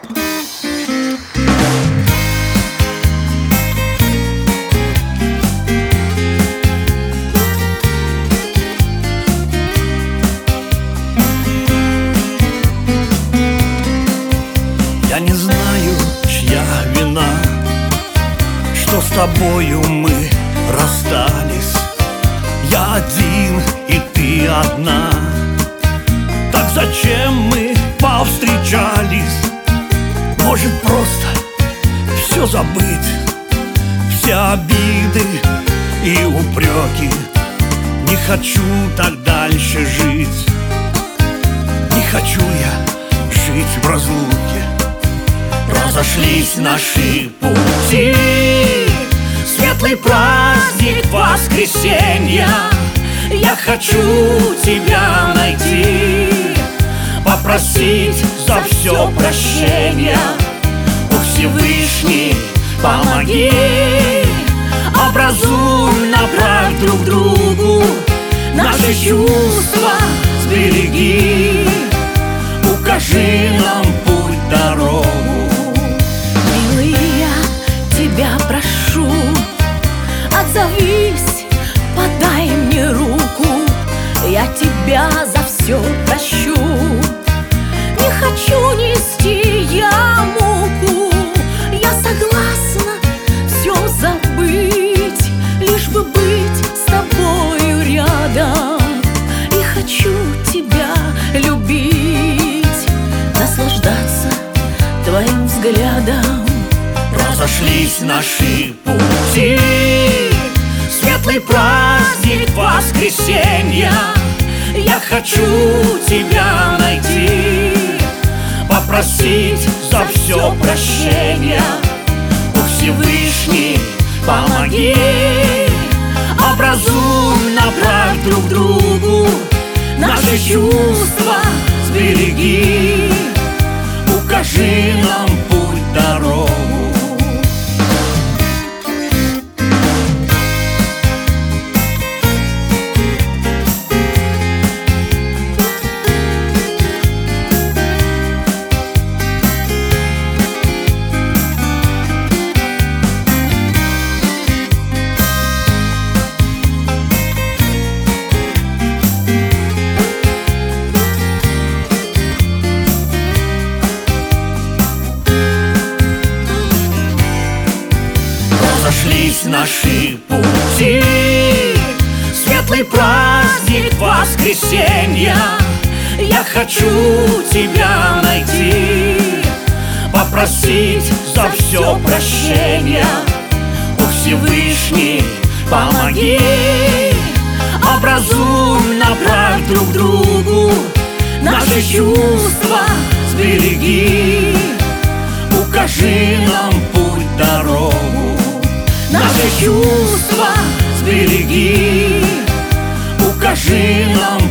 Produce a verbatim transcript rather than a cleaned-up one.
Я не знаю, чья вина, что с тобою мы расстались. Я один, и ты одна. Так зачем мы повстречались? Может, просто все забыть, все обиды и упреки. Не хочу так дальше жить. Не хочу я жить в разлуке. Разошлись наши пути. Светлый праздник воскресенья. Я хочу тебя найти, попросить за все прощения. О, Всевышний, помоги, образуй, направь друг другу. Наши чувства сбереги, укажи нам путь, дорогу. Милый, я тебя прошу, отзовись, подай мне руку. Я тебя за все прощу. Не хочу нести я муку. Я согласна все забыть, лишь бы быть с тобою рядом. И хочу тебя любить, наслаждаться твоим взглядом. Разошлись наши пути. Светлый праздник воскресенья. Я хочу тебя найти, попросить за все прощения. О, Всевышний, помоги, образуй, направь друг другу. Наши чувства сбереги, укажи нам путь, дорогу. Разошлись наши пути. Светлый праздник воскресенья. Я хочу тебя найти, попросить за все прощения. О, Всевышний, помоги, образуй, направь друг другу. Наши чувства сбереги, укажи нам путь, дорогу. Наши чувства сбереги, укажи нам